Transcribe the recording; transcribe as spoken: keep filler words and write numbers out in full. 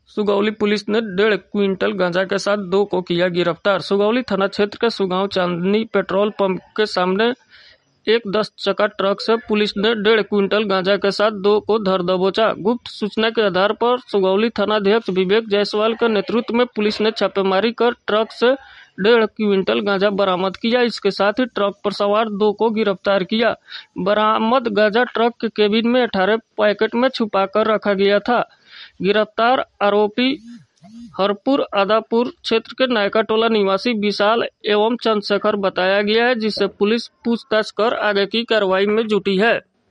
Sugauli police ने डेढ़ quintal गांजा के साथ दो को किया गिरफ्तार। सुगौली थाना क्षेत्र के सुगांव चांदनी पेट्रोल पंप के सामने एक दस चक्का ट्रक से पुलिस ने डेढ़ क्विंटल गांजा के साथ दो को धर दबोचा। गुप्त सूचना के आधार पर सुगौली थानाध्यक्ष विवेक जायसवाल के नेतृत्व में पुलिस ने छापेमारी कर ट्रक से डेढ़ क्विंटल गांजा बरामद किया। इसके साथ ही ट्रक पर सवार दो को गिरफ्तार किया। बरामद गांजा ट्रक के केबिन में अठारह पैकेट में छुपा कर रखा गया था। गिरफ्तार आरोपी हरपुर आदापुर क्षेत्र के नायका टोला निवासी विशाल एवं चंद्रशेखर बताया गया है, जिससे पुलिस पूछताछ कर आगे की कार्रवाई में जुटी है।